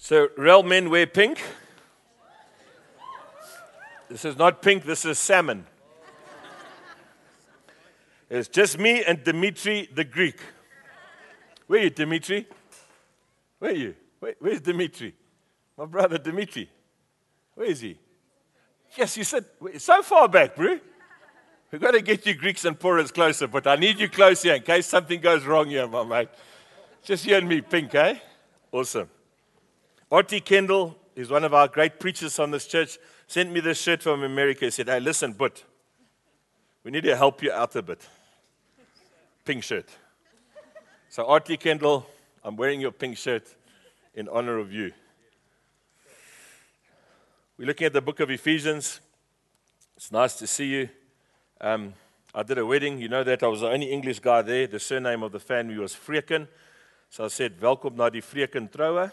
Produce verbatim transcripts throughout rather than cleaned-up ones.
So, real men wear pink. This is not pink, this is salmon. It's just me and Dimitri the Greek. Where are you, Dimitri? Where are you? Where, where's Dimitri? My brother Dimitri. Where is he? Yes, you said, so far back, bro. We've got to get you Greeks and Puras closer, but I need you close here in case something goes wrong here, my mate. Just you and me, pink, eh? Awesome. R T Kendall is one of our great preachers on this church. Sent me this shirt from America. He said, hey, listen, but we need to help you out a bit. Pink shirt. So R T Kendall, I'm wearing your pink shirt in honor of you. We're looking at the book of Ephesians. It's nice to see you. Um, I did a wedding. You know that I was the only English guy there. The surname of the family was Vreken. So I said, welkom na die Vreken troue.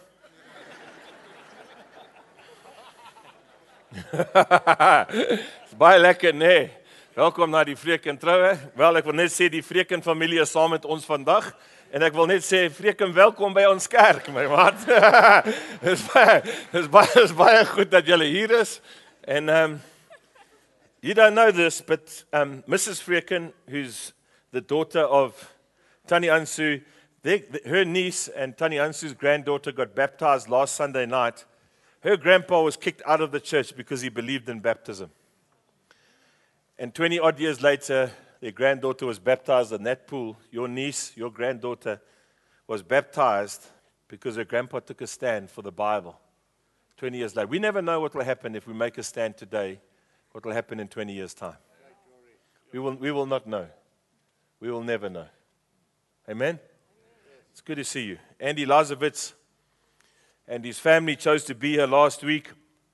It's baie lekker, nee. Welkom na die Vreken troue. Wel, ek wil net sê die Vreken familie is saam met ons vandag. En ek wil net sê, Vreken, welkom by ons kerk, my maat. Dis baie, dis baie, dis baie goed dat julle hier is. And um, you don't know this, but um, Missus Vreken, who's the daughter of Tani Ansu, they, her niece and Tani Ansu's granddaughter got baptized last Sunday night. Her grandpa was kicked out of the church because he believed in baptism. And twenty odd years later, their granddaughter was baptized in that pool. Your niece, your granddaughter, was baptized because her grandpa took a stand for the Bible. twenty years later. We never know what will happen if we make a stand today, what will happen in twenty years' time. We will, we will not know. We will never know. Amen? It's good to see you. Andy Lazarevitz and his family chose to be here last week.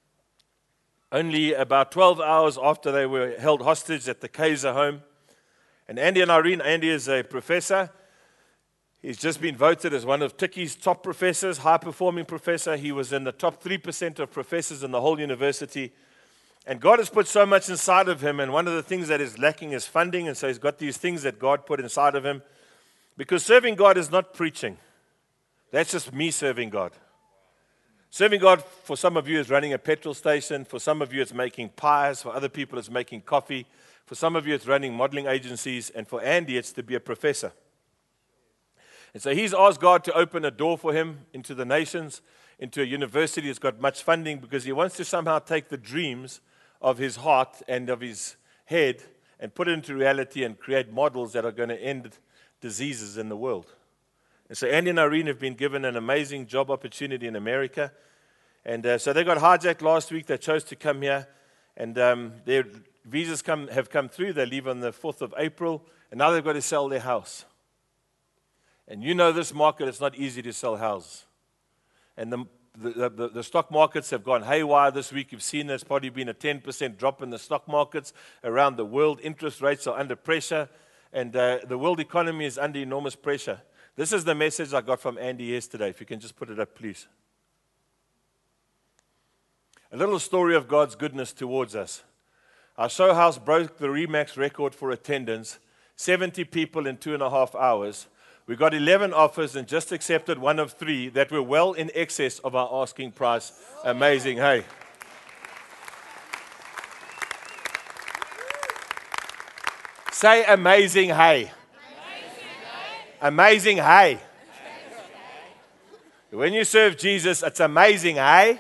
Only about twelve hours after they were held hostage at the Kaiser home. And Andy and Irene, Andy is a professor. He's just been voted as one of Tiki's top professors, high-performing professor. He was in the top three percent of professors in the whole university. And God has put so much inside of him, and one of the things that is lacking is funding, and so he's got these things that God put inside of him. Because serving God is not preaching. That's just me serving God. Serving God, for some of you, is running a petrol station. For some of you, it's making pies. For other people, it's making coffee. For some of you, it's running modeling agencies. And for Andy, it's to be a professor. And so he's asked God to open a door for him into the nations, into a university that's got much funding, because he wants to somehow take the dreams of his heart and of his head and put it into reality and create models that are going to end diseases in the world. And so Andy and Irene have been given an amazing job opportunity in America. And uh, so they got hijacked last week. They chose to come here. And um, their visas come, have come through. They leave on the fourth of April. And now they've got to sell their house. And you know this market, it's not easy to sell houses. And the, the, the, the stock markets have gone haywire this week. You've seen there's probably been a ten percent drop in the stock markets around the world. Interest rates are under pressure. And uh, the world economy is under enormous pressure. This is the message I got from Andy yesterday. If you can just put it up, please. A little story of God's goodness towards us. Our show house broke the Remax record for attendance. seventy people in two and a half hours. We got eleven offers and just accepted one of three that were well in excess of our asking price. Amazing, hey? Say amazing, hey. Amazing, hey. When you serve Jesus, it's amazing, hey.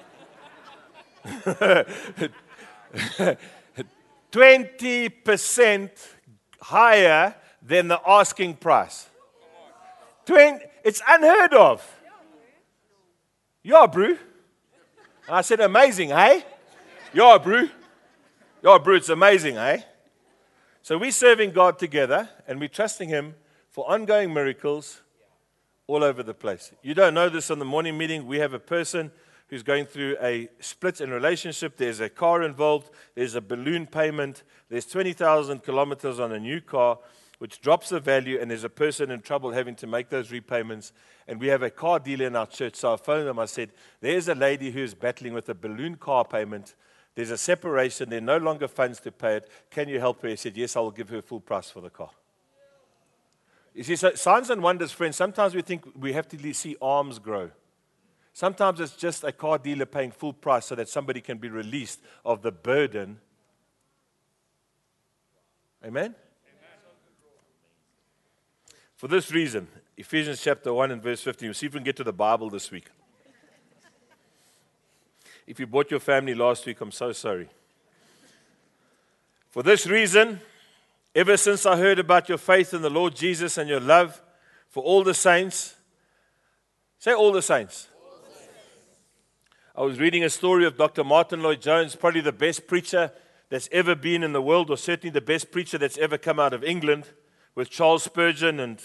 twenty percent higher than the asking price. twenty, it's unheard of. Yeah, bro. I said amazing, hey. Yeah, bro. Yeah, bro, it's amazing, hey. So we're serving God together, and we're trusting Him for ongoing miracles all over the place. You don't know this on the morning meeting. We have a person who's going through a split in relationship. There's a car involved. There's a balloon payment. There's twenty thousand kilometers on a new car, which drops the value, and there's a person in trouble having to make those repayments. And we have a car dealer in our church. So I phoned them. I said, there's a lady who's battling with a balloon car payment. There's a separation. There are no longer funds to pay it. Can you help her? He said, yes, I will give her full price for the car. You see, so signs and wonders, friends, sometimes we think we have to see arms grow. Sometimes it's just a car dealer paying full price so that somebody can be released of the burden. Amen? For this reason, Ephesians chapter one and verse fifteen. We'll see if we can get to the Bible this week. If you bought your family last week, I'm so sorry. For this reason, ever since I heard about your faith in the Lord Jesus and your love for all the saints, say all the saints. All the saints. I was reading a story of Doctor Martin Lloyd-Jones, probably the best preacher that's ever been in the world, or certainly the best preacher that's ever come out of England, with Charles Spurgeon. And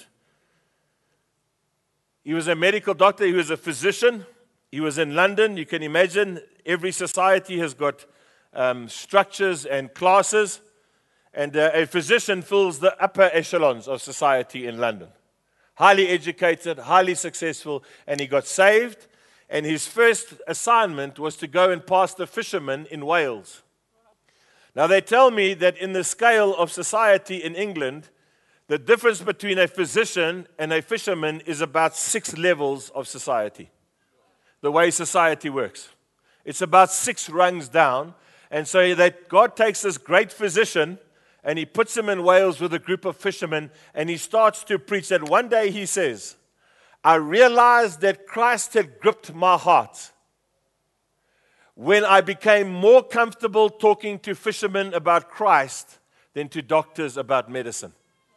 he was a medical doctor, he was a physician, he was in London. You can imagine every society has got um, structures and classes, and uh, a physician fills the upper echelons of society in London. Highly educated, highly successful, and he got saved, and his first assignment was to go and pastor fishermen in Wales. Now they tell me that in the scale of society in England, the difference between a physician and a fisherman is about six levels of society. The way society works. It's about six rungs down. And so that God takes this great physician and he puts him in Wales with a group of fishermen, and he starts to preach. That one day he says, I realized that Christ had gripped my heart when I became more comfortable talking to fishermen about Christ than to doctors about medicine.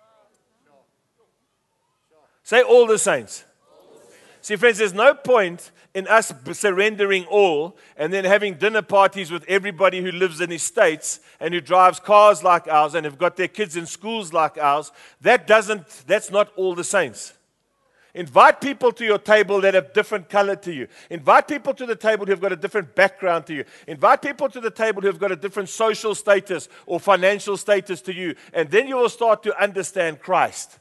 Say all the saints. See, friends, there's no point in us surrendering all and then having dinner parties with everybody who lives in estates and who drives cars like ours and have got their kids in schools like ours. That doesn't, that's not all the saints. Invite people to your table that have different color to you. Invite people to the table who have got a different background to you. Invite people to the table who have got a different social status or financial status to you. And then you will start to understand Christ.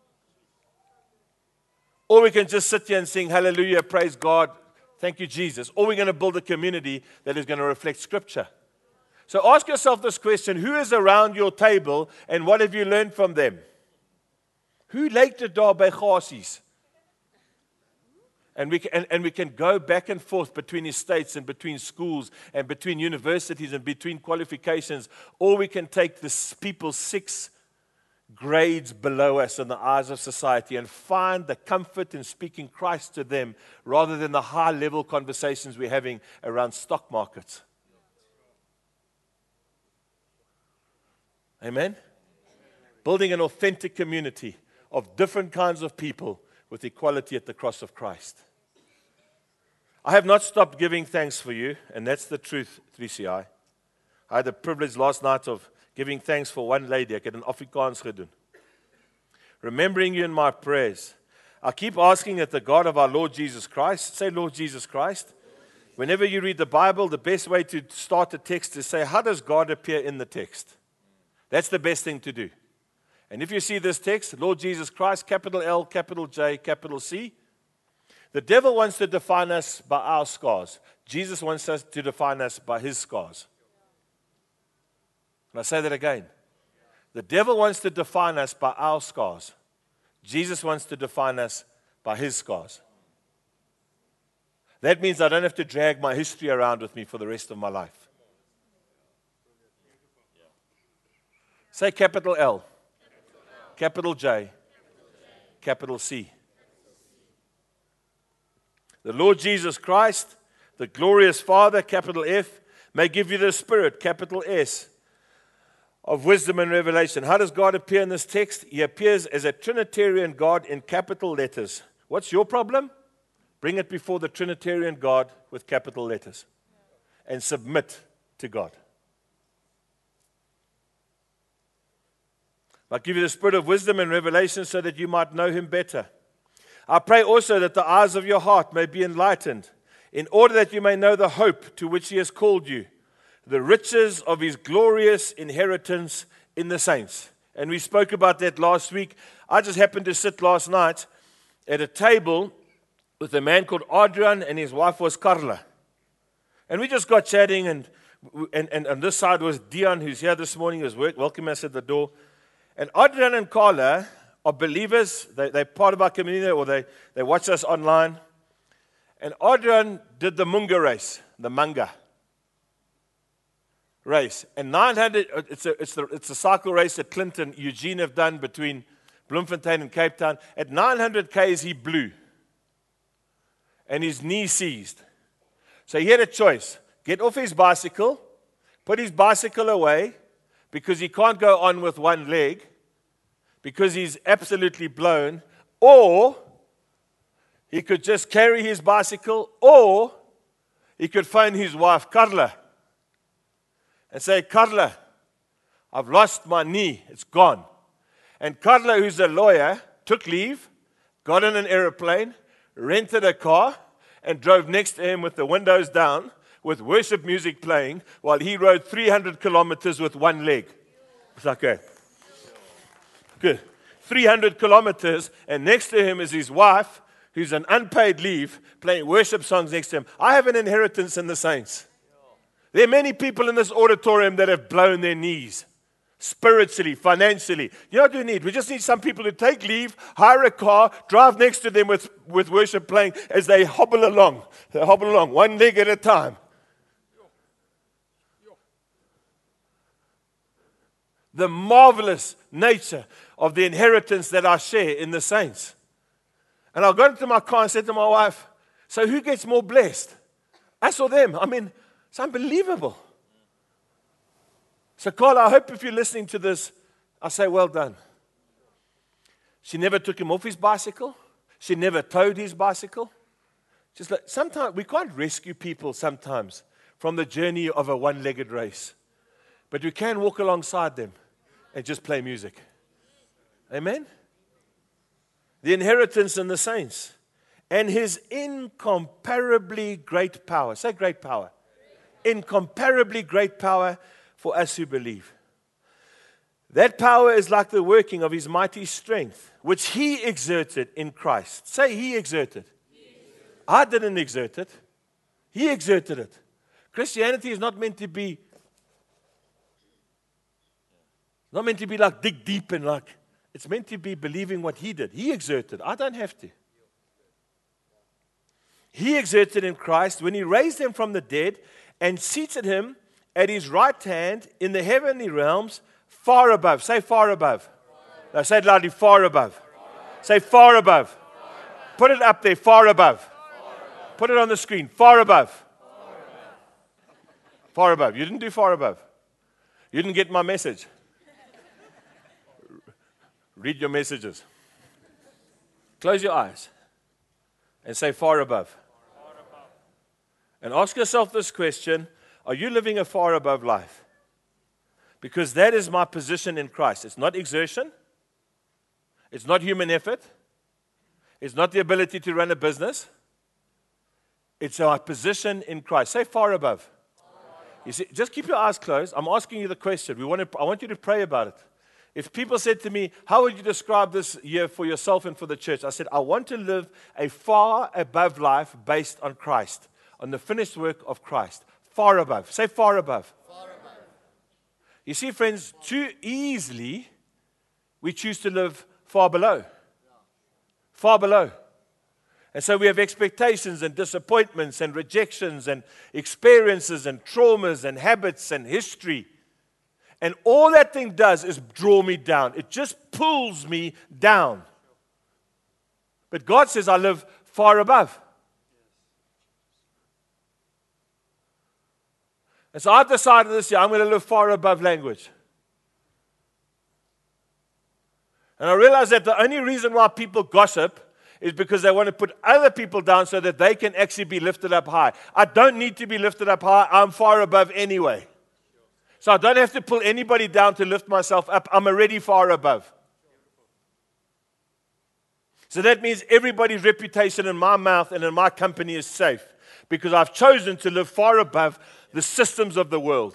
Or we can just sit here and sing, hallelujah, praise God, thank you, Jesus. Or we're going to build a community that is going to reflect Scripture. So ask yourself this question: who is around your table and what have you learned from them? Who lyk dit daar by gasies? And we, can, and, and we can go back and forth between estates and between schools and between universities and between qualifications. Or we can take this people six grades below us in the eyes of society and find the comfort in speaking Christ to them rather than the high-level conversations we're having around stock markets. Amen? Building an authentic community of different kinds of people with equality at the cross of Christ. I have not stopped giving thanks for you, and that's the truth, three C I. I had the privilege last night of giving thanks for one lady. Ek het in Afrikaans gedoen. Remembering you in my prayers. I keep asking that the God of our Lord Jesus Christ, say Lord Jesus Christ. Whenever you read the Bible, the best way to start a text is say, how does God appear in the text? That's the best thing to do. And if you see this text, Lord Jesus Christ, capital L, capital J, capital C, the devil wants to define us by our scars. Jesus wants us to define us by his scars. And I say that again. The devil wants to define us by our scars. Jesus wants to define us by his scars. That means I don't have to drag my history around with me for the rest of my life. Say capital L, capital J, capital C. The Lord Jesus Christ, the glorious Father, capital F, may give you the Spirit, capital S, of wisdom and revelation. How does God appear in this text? He appears as a Trinitarian God in capital letters. What's your problem? Bring it before the Trinitarian God with capital letters and submit to God. I'll give you the spirit of wisdom and revelation so that you might know him better. I pray also that the eyes of your heart may be enlightened, in order that you may know the hope to which he has called you, the riches of his glorious inheritance in the saints. And we spoke about that last week. I just happened to sit last night at a table with a man called Adrian, and his wife was Carla. And we just got chatting, and and, and on this side was Dion, who's here this morning, who's welcoming us at the door. And Adrian and Carla are believers. They, they're part of our community, or they, they watch us online. And Adrian did the Munga race, the Manga race. And nine hundred, it's a, it's, the, it's a cycle race that Clint and Eugene have done between Bloemfontein and Cape Town. At nine hundred kays, he blew. And his knee seized. So he had a choice. Get off his bicycle, put his bicycle away, because he can't go on with one leg, because he's absolutely blown, or he could just carry his bicycle, or he could phone his wife, Carla, and say, Carla, I've lost my knee. It's gone. And Carla, who's a lawyer, took leave, got in an aeroplane, rented a car, and drove next to him with the windows down, with worship music playing, while he rode three hundred kilometers with one leg. It's like, okay. Good. three hundred kilometers, and next to him is his wife, who's on unpaid leave, playing worship songs next to him. I have an inheritance in the saints. There are many people in this auditorium that have blown their knees, spiritually, financially. You know what we need? We just need some people to take leave, hire a car, drive next to them with, with worship playing as they hobble along. They hobble along, one leg at a time. The marvelous nature of the inheritance that I share in the saints. And I got into my car and said to my wife, so who gets more blessed? Us or them? I mean, it's unbelievable. So, Carla, I hope if you're listening to this, I say, well done. She never took him off his bicycle. She never towed his bicycle. Just like, sometimes we can't rescue people sometimes from the journey of a one-legged race. But we can walk alongside them and just play music. Amen? The inheritance in the saints. And his incomparably great power. Say great power. Incomparably great power for us who believe. That power is like the working of his mighty strength, which he exerted in Christ. Say he exerted. He exerted. I didn't exert it. He exerted it. Christianity is not meant to be not meant to be like dig deep and like, it's meant to be believing what he did. He exerted. I don't have to. He exerted in Christ when he raised him from the dead and seated him at his right hand in the heavenly realms, far above. Say far above. Far above. No, say it loudly, far above. Far above. Say far above. Far above. Put it up there, far above. Far above. Put it on the screen, far above. Far above. Far above. You didn't do far above. You didn't get my message. Read your messages. Close your eyes and say far above. Far above. And ask yourself this question. Are you living a far above life? Because that is my position in Christ. It's not exertion. It's not human effort. It's not the ability to run a business. It's our position in Christ. Say far above. Far above. You see, just keep your eyes closed. I'm asking you the question. We want to, I want you to pray about it. If people said to me, how would you describe this year for yourself and for the church? I said, I want to live a far above life based on Christ, on the finished work of Christ. Far above. Say far above. Far above. You see, friends, too easily we choose to live far below. Far below. And so we have expectations and disappointments and rejections and experiences and traumas and habits and history. And all that thing does is draw me down. It just pulls me down. But God says I live far above. And so I've decided this year I'm going to live far above language. And I realize that the only reason why people gossip is because they want to put other people down so that they can actually be lifted up high. I don't need to be lifted up high. I'm far above anyway. So I don't have to pull anybody down to lift myself up. I'm already far above. So that means everybody's reputation in my mouth and in my company is safe because I've chosen to live far above the systems of the world.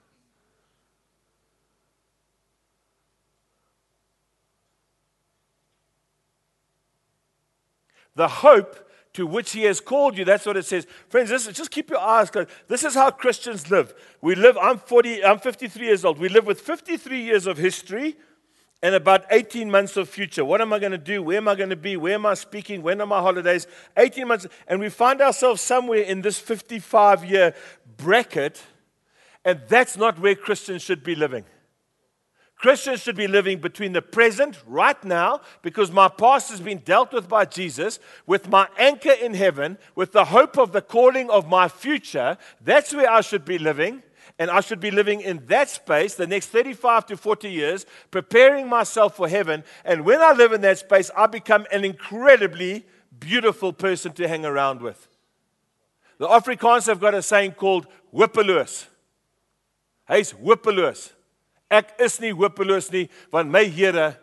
The hope to which he has called you. That's what it says. Friends, this is, just keep your eyes closed. This is how Christians live. We live, I'm forty, I'm fifty-three years old. We live with fifty-three years of history and about eighteen months of future. What am I going to do? Where am I going to be? Where am I speaking? When are my holidays? eighteen months. And we find ourselves somewhere in this fifty-five-year bracket, and that's not where Christians should be living. Christians should be living between the present, right now, because my past has been dealt with by Jesus, with my anchor in heaven, with the hope of the calling of my future. That's where I should be living, and I should be living in that space the next thirty-five to forty years, preparing myself for heaven. And when I live in that space, I become an incredibly beautiful person to hang around with. The Afrikaans have got a saying called hopeloos. Hy's hopeloos. Ek is nie hopeloos nie, want my Here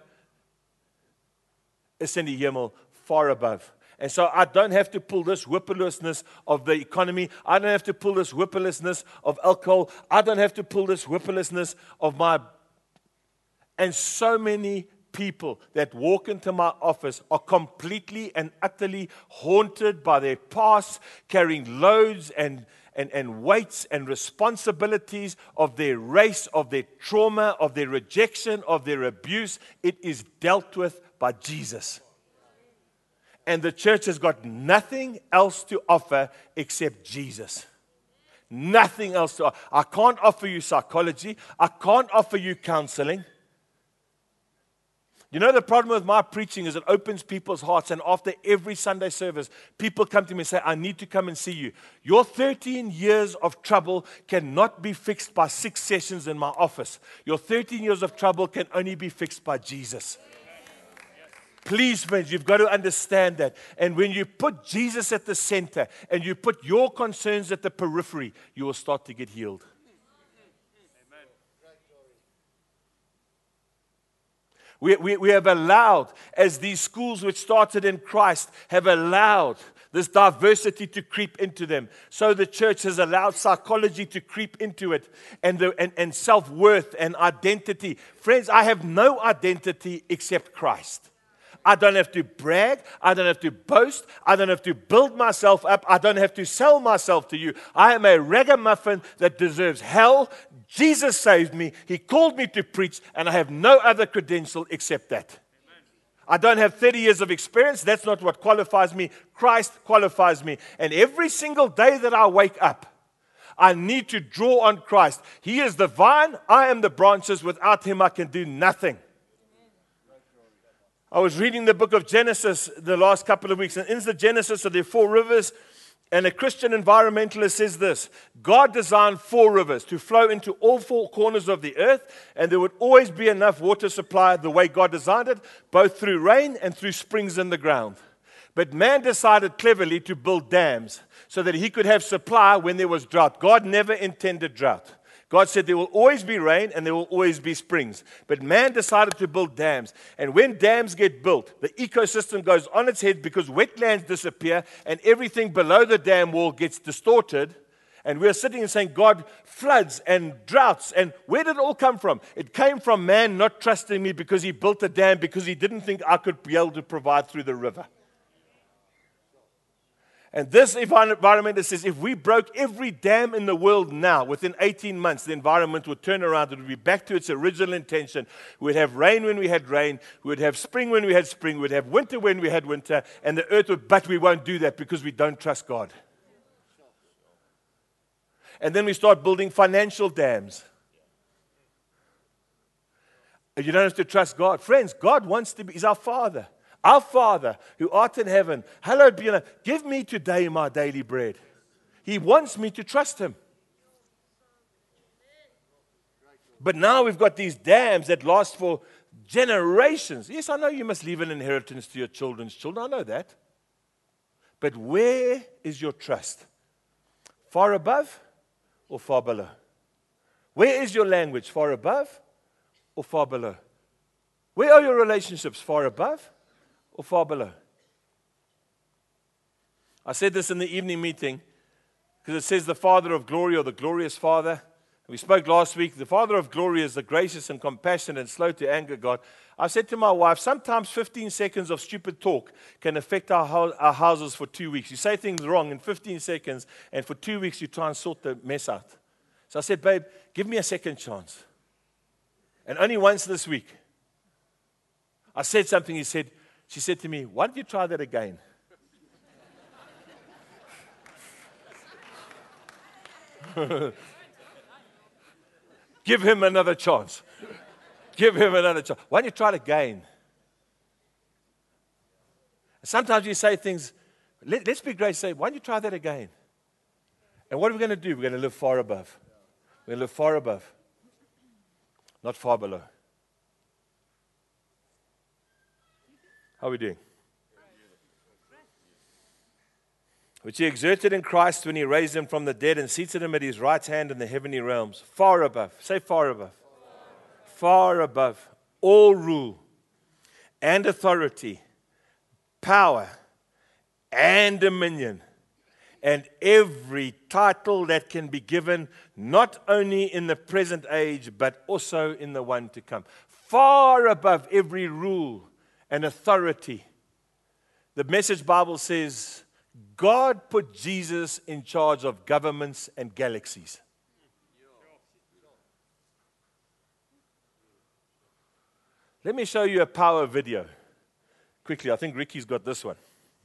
is in die hemel, far above. And so I don't have to pull this hopeloosness of the economy. I don't have to pull this hopeloosness of alcohol. I don't have to pull this hopeloosness of my... And so many people that walk into my office are completely and utterly haunted by their past, carrying loads and And, and weights and responsibilities of their race, of their trauma, of their rejection, of their abuse. It is dealt with by Jesus. And the church has got nothing else to offer except Jesus. Nothing else to offer. I can't offer you psychology. I can't offer you counseling. You know, the problem with my preaching is it opens people's hearts, and after every Sunday service, people come to me and say, I need to come and see you. Your thirteen years of trouble cannot be fixed by six sessions in my office. Your thirteen years of trouble can only be fixed by Jesus. Please, friends, you've got to understand that. And when you put Jesus at the center and you put your concerns at the periphery, you will start to get healed. We, we, we have allowed, as these schools which started in Christ have allowed this diversity to creep into them. So the church has allowed psychology to creep into it, and, the, and, and self-worth and identity. Friends, I have no identity except Christ. I don't have to brag. I don't have to boast. I don't have to build myself up. I don't have to sell myself to you. I am a ragamuffin that deserves hell. Jesus saved me. He called me to preach, and I have no other credential except that. Amen. I don't have thirty years of experience. That's not what qualifies me. Christ qualifies me. And every single day that I wake up, I need to draw on Christ. He is the vine. I am the branches. Without Him, I can do nothing. I was reading the book of Genesis the last couple of weeks, and in the Genesis are there four rivers, and a Christian environmentalist says this: God designed four rivers to flow into all four corners of the earth, and there would always be enough water supply the way God designed it, both through rain and through springs in the ground. But man decided cleverly to build dams so that he could have supply when there was drought. God never intended drought. God said there will always be rain and there will always be springs. But man decided to build dams. And when dams get built, the ecosystem goes on its head because wetlands disappear and everything below the dam wall gets distorted. And we're sitting and saying, God, floods and droughts. And where did it all come from? It came from man not trusting me because he built a dam because he didn't think I could be able to provide through the river. And this environmentalist says if we broke every dam in the world now, within eighteen months, the environment would turn around. It would be back to its original intention. We would have rain when we had rain. We would have spring when we had spring. We would have winter when we had winter. And the earth would, but we won't do that because we don't trust God. And then we start building financial dams. And you don't have to trust God. Friends, God wants to be, He's our Father. Our Father, who art in heaven, hallowed be your name. Give me today my daily bread. He wants me to trust Him. But now we've got these dams that last for generations. Yes, I know you must leave an inheritance to your children's children. I know that. But where is your trust? Far above or far below? Where is your language? Far above or far below? Where are your relationships? Far above or far below? I said this in the evening meeting because it says the Father of glory or the glorious Father. We spoke last week. The Father of glory is the gracious and compassionate and slow to anger God. I said to my wife, sometimes fifteen seconds of stupid talk can affect our, ho- our houses for two weeks. You say things wrong in fifteen seconds, and for two weeks you try and sort the mess out. So I said, babe, give me a second chance. And only once this week. I said something, he said, she said to me, why don't you try that again? Give him another chance. Give him another chance. Why don't you try it again? Sometimes you say things, let, let's be great, say, why don't you try that again? And what are we going to do? We're going to live far above. We're going to live far above, not far below. How are we doing? Which he exerted in Christ when he raised him from the dead and seated him at his right hand in the heavenly realms. Far above. Say far above. Far above. All rule and authority, power and dominion, and every title that can be given, not only in the present age, but also in the one to come. Far above every rule and authority. The Message Bible says, God put Jesus in charge of governments and galaxies. Let me show you a power video. Quickly, I think Ricky's got this one.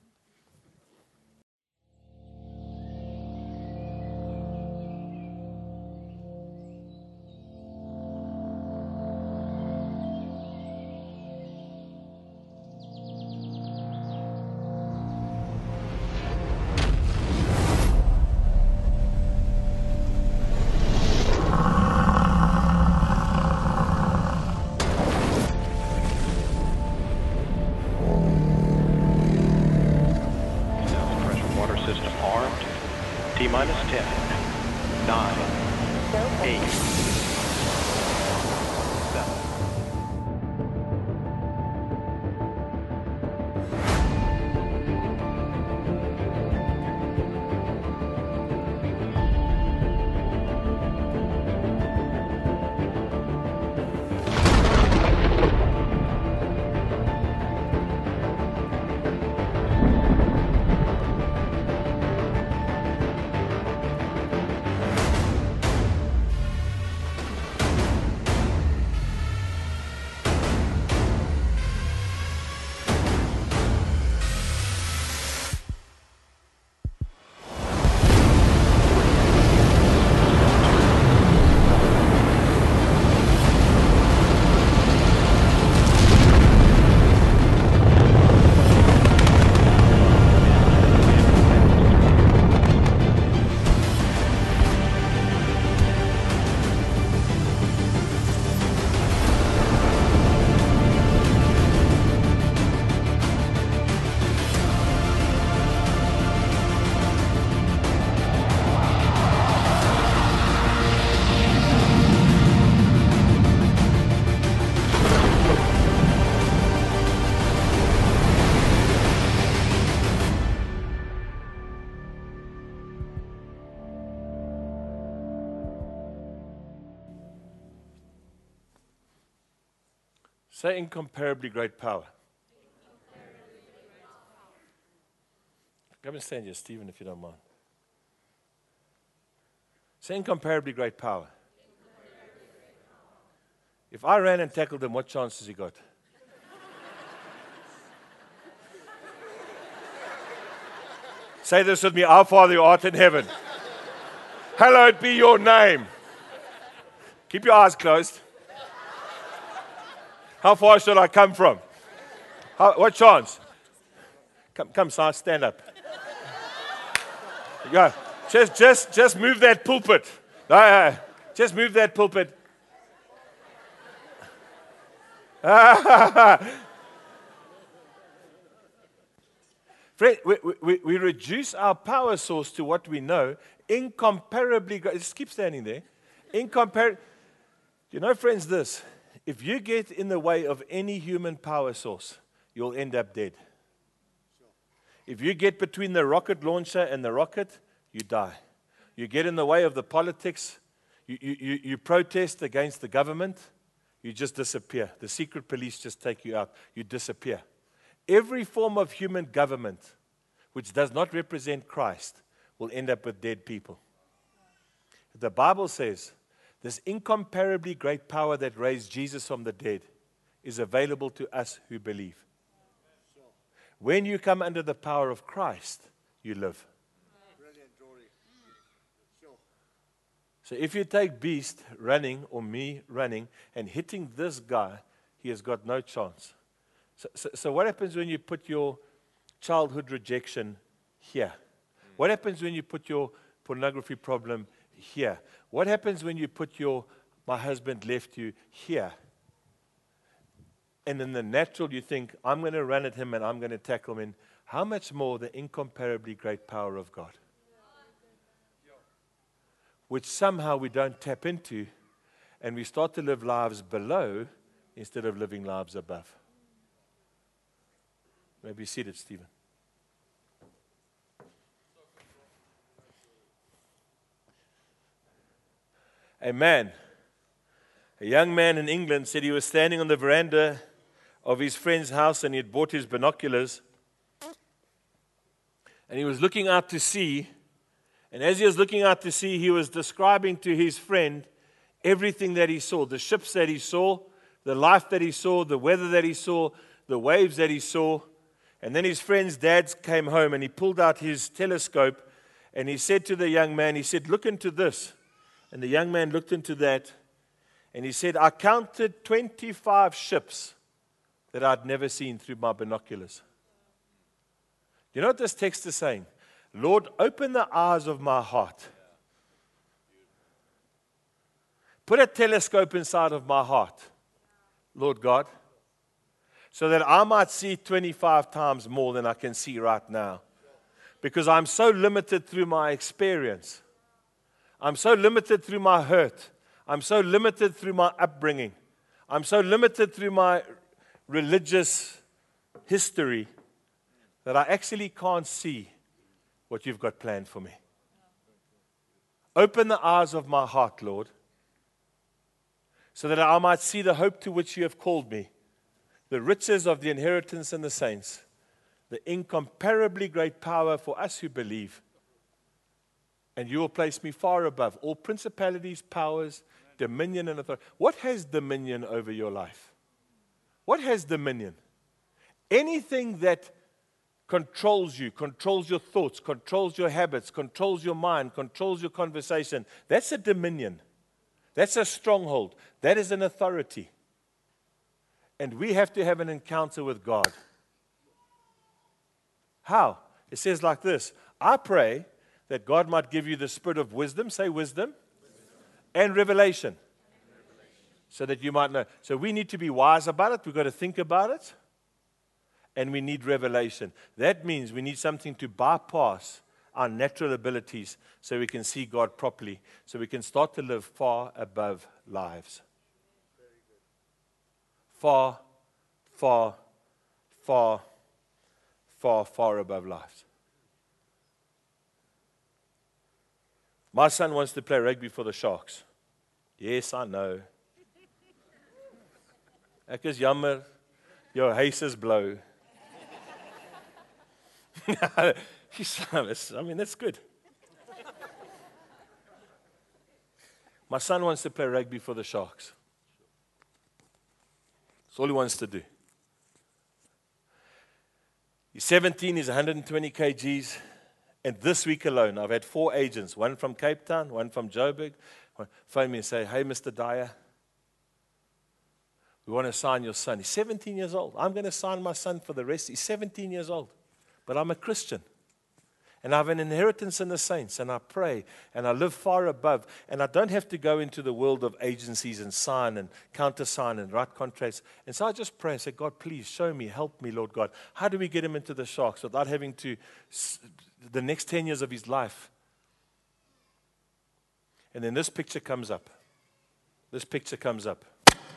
T-minus ten, nine, eight, seven. Say incomparably great power. Come and stand here, Stephen, if you don't mind. Say incomparably great power. If I ran and tackled him, what chance has he got? Say this with me, our Father who art in heaven. Hallowed be your name. Keep your eyes closed. How far should I come from? How, what chance? Come, come, son, stand up. Go. Just, just, just move that pulpit. No, no, just move that pulpit. Friend, we, we, we reduce our power source to what we know incomparably great. Just keep standing there. Incompar- you know, friends, this. If you get in the way of any human power source, you'll end up dead. If you get between the rocket launcher and the rocket, you die. You get in the way of the politics, you, you, you protest against the government, you just disappear. The secret police just take you out. You disappear. Every form of human government which does not represent Christ will end up with dead people. The Bible says this incomparably great power that raised Jesus from the dead is available to us who believe. When you come under the power of Christ, you live. So if you take Beast running, or me running, and hitting this guy, he has got no chance. So, so, so what happens when you put your childhood rejection here? What happens when you put your pornography problem here? What happens when you put your, my husband left you here? And in the natural you think, I'm going to run at him and I'm going to tackle him in. How much more the incomparably great power of God? Which somehow we don't tap into, and we start to live lives below instead of living lives above. Maybe be seated, Stephen. A man, a young man in England, said he was standing on the veranda of his friend's house and he had bought his binoculars and he was looking out to sea. And as he was looking out to sea, he was describing to his friend everything that he saw, the ships that he saw, the life that he saw, the weather that he saw, the waves that he saw. And then his friend's dad came home and he pulled out his telescope and he said to the young man, he said, look into this. And the young man looked into that and he said, I counted twenty-five ships that I'd never seen through my binoculars. You know what this text is saying? Lord, open the eyes of my heart. Put a telescope inside of my heart, Lord God, so that I might see twenty-five times more than I can see right now. Because I'm so limited through my experience. I'm so limited through my hurt. I'm so limited through my upbringing. I'm so limited through my religious history that I actually can't see what you've got planned for me. Open the eyes of my heart, Lord, so that I might see the hope to which you have called me, the riches of the inheritance in the saints, the incomparably great power for us who believe. And you will place me far above all principalities, powers, dominion, and authority. What has dominion over your life? What has dominion? Anything that controls you, controls your thoughts, controls your habits, controls your mind, controls your conversation. That's a dominion. That's a stronghold. That is an authority. And we have to have an encounter with God. How? It says like this. I pray that God might give you the spirit of wisdom, say wisdom, and revelation, so that you might know. So we need to be wise about it. We've got to think about it. And we need revelation. That means we need something to bypass our natural abilities so we can see God properly, so we can start to live far above lives. Far, far, far, far, far above lives. My son wants to play rugby for the Sharks. Yes, I know. Ek is jammer, jou huis is blou. I mean, that's good. My son wants to play rugby for the Sharks. That's all he wants to do. He's seventeen, he's one hundred twenty kilograms. And this week alone, I've had four agents, one from Cape Town, one from Joburg, phone me and say, hey, Mister Dyer, we want to sign your son. He's seventeen years old. I'm going to sign my son for the rest. He's seventeen years old. But I'm a Christian. And I have an inheritance in the saints. And I pray. And I live far above. And I don't have to go into the world of agencies and sign and countersign and write contracts. And so I just pray and say, God, please show me, help me, Lord God. How do we get him into the Sharks without having to, the next ten years of his life? And then this picture comes up. This picture comes up.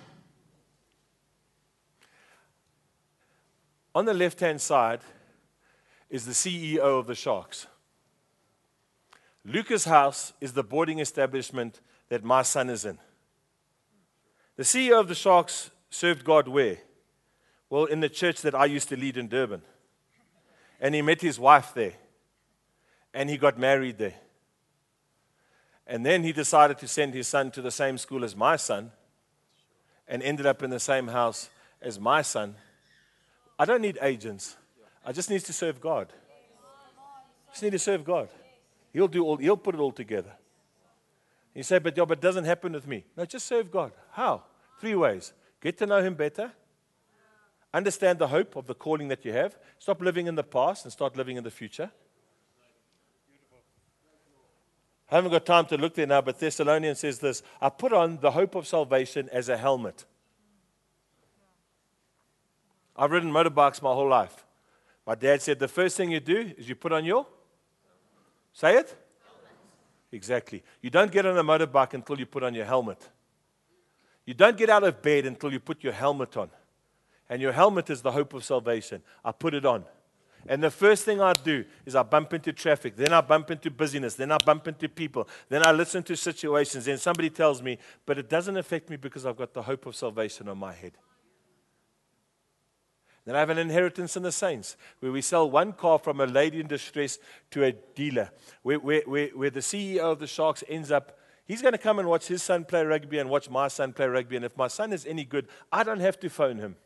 On the left-hand side is the C E O of the Sharks. Lucas House is the boarding establishment that my son is in. The C E O of the Sharks served God where? Well, in the church that I used to lead in Durban. And he met his wife there. And he got married there. And then he decided to send his son to the same school as my son. And ended up in the same house as my son, I don't need agents. I just need to serve God. I just need to serve God. He'll do all, he'll put it all together. You say, but, yeah, but it doesn't happen with me. No, just serve God. How? Three ways. Get to know Him better. Understand the hope of the calling that you have. Stop living in the past and start living in the future. I haven't got time to look there now, but Thessalonians says this: I put on the hope of salvation as a helmet. I've ridden motorbikes my whole life. My dad said the first thing you do is you put on your, say it? Exactly. You don't get on a motorbike until you put on your helmet. You don't get out of bed until you put your helmet on. And your helmet is the hope of salvation. I put it on. And the first thing I do is I bump into traffic. Then I bump into busyness. Then I bump into people. Then I listen to situations. Then somebody tells me, but it doesn't affect me because I've got the hope of salvation on my head. Then I have an inheritance in the saints, where we sell one car from a lady in distress to a dealer, where, where, where, where the C E O of the Sharks ends up, he's going to come and watch his son play rugby and watch my son play rugby. And if my son is any good, I don't have to phone him.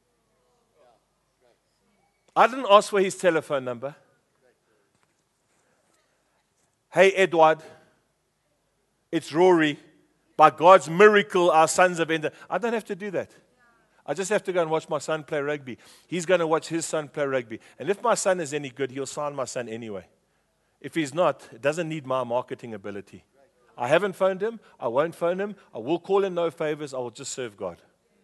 I didn't ask for his telephone number. Hey, Edward, it's Rory. By God's miracle, our sons have ended. I don't have to do that. I just have to go and watch my son play rugby. He's going to watch his son play rugby. And if my son is any good, he'll sign my son anyway. If he's not, it doesn't need my marketing ability. I haven't phoned him. I won't phone him. I will call in no favors. I will just serve God.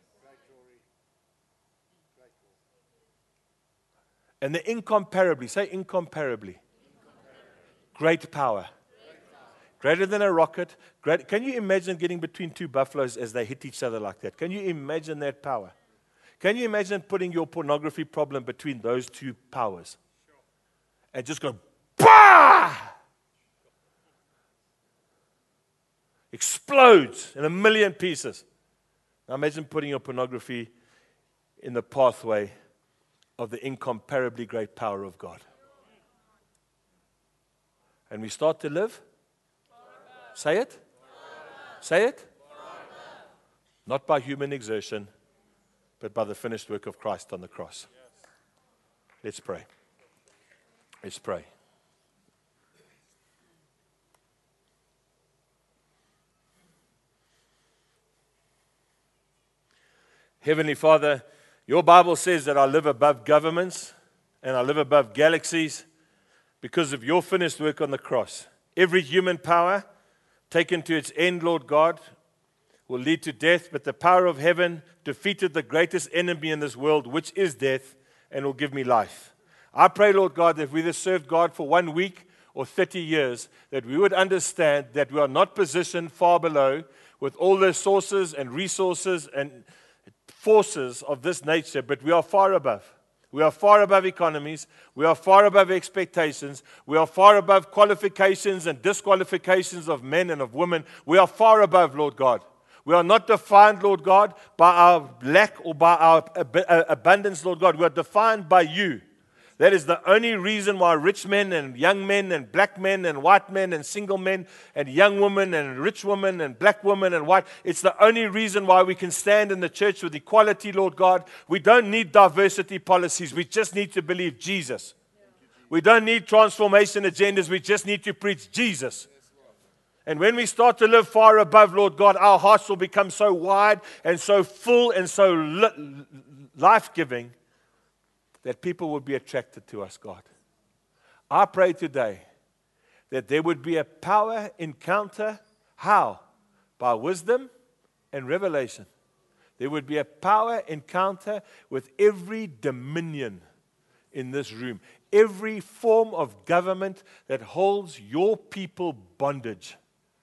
And the incomparably, say incomparably, great power. Greater than a rocket. Great. Can you imagine getting between two buffaloes as they hit each other like that? Can you imagine that power? Can you imagine putting your pornography problem between those two powers? And just go, bah! Explodes in a million pieces. Now imagine putting your pornography in the pathway of the incomparably great power of God. And we start to live. Say it. Say it. Not by human exertion, but by the finished work of Christ on the cross. Let's pray. Let's pray. Heavenly Father, your Bible says that I live above governments and I live above galaxies because of your finished work on the cross. Every human power taken to its end, Lord God, will lead to death, but the power of heaven defeated the greatest enemy in this world, which is death, and will give me life. I pray, Lord God, that if we either served God for one week or thirty years, that we would understand that we are not positioned far below with all the sources and resources and forces of this nature, but we are far above. We are far above economies. We are far above expectations. We are far above qualifications and disqualifications of men and of women. We are far above, Lord God. We are not defined, Lord God, by our lack or by our ab- abundance, Lord God. We are defined by you. That is the only reason why rich men and young men and black men and white men and single men and young women and rich women and black women and white, it's the only reason why we can stand in the church with equality, Lord God. We don't need diversity policies. We just need to believe Jesus. We don't need transformation agendas. We just need to preach Jesus. And when we start to live far above, Lord God, our hearts will become so wide and so full and so li- life-giving that people would be attracted to us, God. I pray today that there would be a power encounter. How? By wisdom and revelation. There would be a power encounter with every dominion in this room, every form of government that holds your people bondage.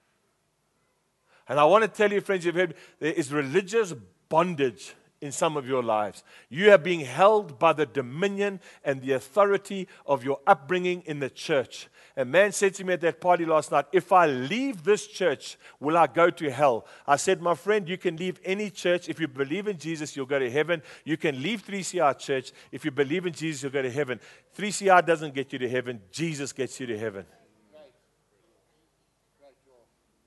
And I want to tell you, friends, you've heard, there is religious bondage in some of your lives. You are being held by the dominion and the authority of your upbringing in the church. A man said to me at that party last night, if I leave this church, will I go to hell? I said, my friend, you can leave any church. If you believe in Jesus, you'll go to heaven. You can leave three C R Church. If you believe in Jesus, you'll go to heaven. three C R doesn't get you to heaven. Jesus gets you to heaven.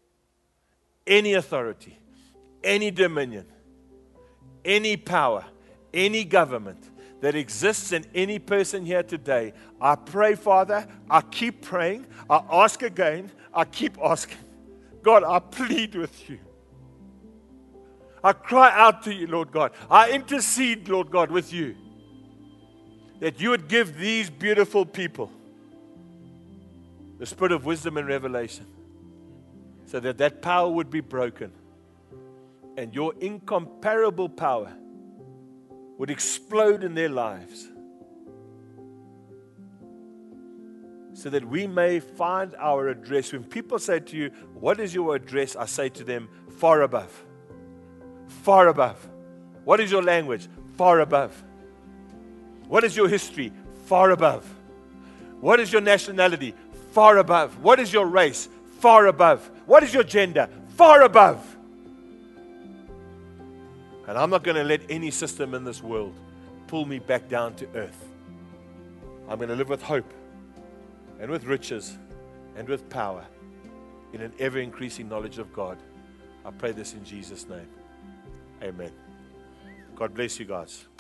Any authority, any dominion, any power, any government that exists in any person here today, I pray, Father, I keep praying, I ask again, I keep asking. God, I plead with you. I cry out to you, Lord God. I intercede, Lord God, with you, that you would give these beautiful people the spirit of wisdom and revelation, so that that power would be broken and your incomparable power would explode in their lives, so that we may find our address. When people say to you, what is your address? I say to them, far above. Far above. What is your language? Far above. What is your history? Far above. What is your nationality? Far above. What is your race? Far above. What is your gender? Far above. And I'm not going to let any system in this world pull me back down to earth. I'm going to live with hope and with riches and with power in an ever-increasing knowledge of God. I pray this in Jesus' name. Amen. God bless you guys.